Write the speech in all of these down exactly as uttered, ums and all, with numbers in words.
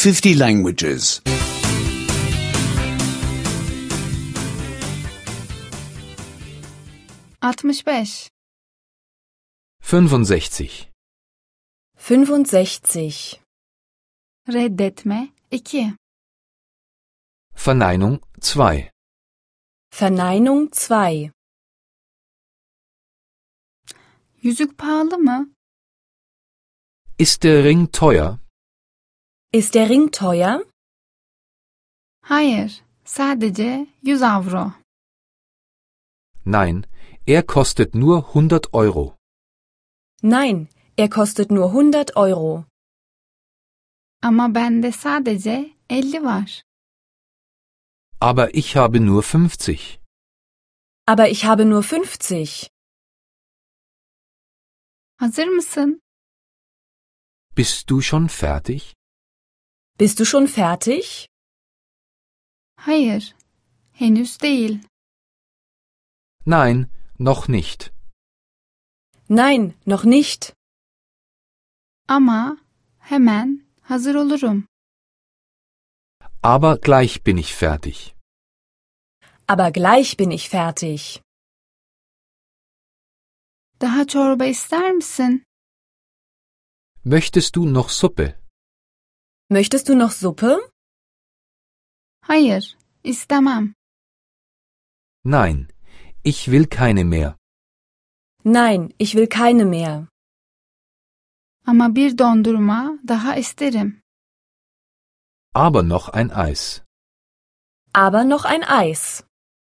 fifty languages. altmış beş. fünfundsechzig. fünfundsechzig. Reddetme iki. Verneinung zwei. Verneinung zwei. Yüzük pahalı mı? Ist der Ring teuer? Ist der Ring teuer? Hayır, sadece yüz avro. Nein, er kostet nur hundert Euro. Nein, er kostet nur hundert Euro. Ama bende sadece elli var. Aber ich habe nur fünfzig. Aber ich habe nur fünfzig. Hazır mısın? Bist du schon fertig? Bist du schon fertig? Hayır, henüz değil. Nein, noch nicht. Nein, noch nicht. Ama hemen hazır olurum. Aber gleich bin ich fertig. Aber gleich bin ich fertig. Daha çorba ister misin? Möchtest du noch Suppe? Möchtest du noch Suppe? Hayır, istemem. Nein, ich will keine mehr. Nein, ich will keine mehr. Ama bir dondurma daha isterim. Aber noch ein Eis. Aber noch ein Eis.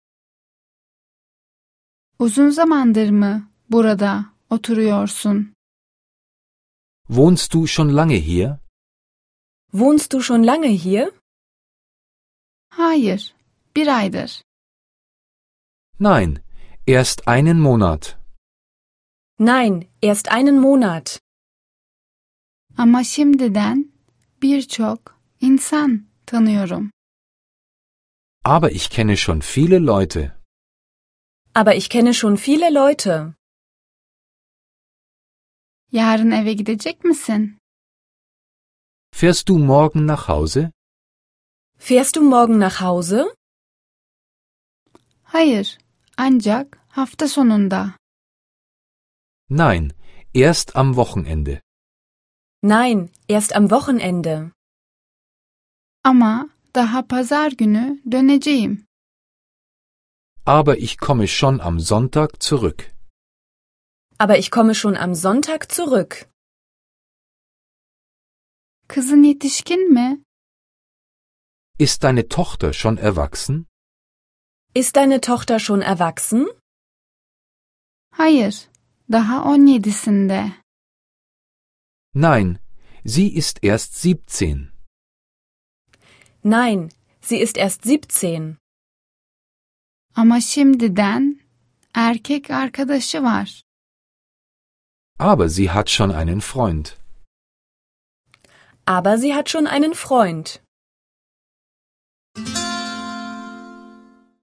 Uzun zamandır mı burada oturuyorsun? Wohnst du schon lange hier? Wohnst du schon lange hier? Hayır, bir aydır. Nein, erst einen Monat. Nein, erst einen Monat. Ama şimdiden birçok insan tanıyorum. Aber ich kenne schon viele Leute. Aber ich kenne schon viele Leute. Yarın eve gidecek misin? Fährst du morgen nach Hause? Fährst du morgen nach Hause? Hayır, ancak hafta sonunda. Nein, erst am Wochenende. Nein, erst am Wochenende. Ama daha pazar günü döneceğim. Aber ich komme schon am Sonntag zurück. Aber ich komme schon am Sonntag zurück. Kızın yetişkin mi? Ist deine Tochter schon erwachsen? Ist deine Tochter schon erwachsen? Hayır, daha on yedisinde. Nein, sie ist erst siebzehn. Nein, sie ist erst siebzehn. Ama şimdiden erkek arkadaşı var. Aber sie hat schon einen Freund. Aber sie hat schon einen Freund.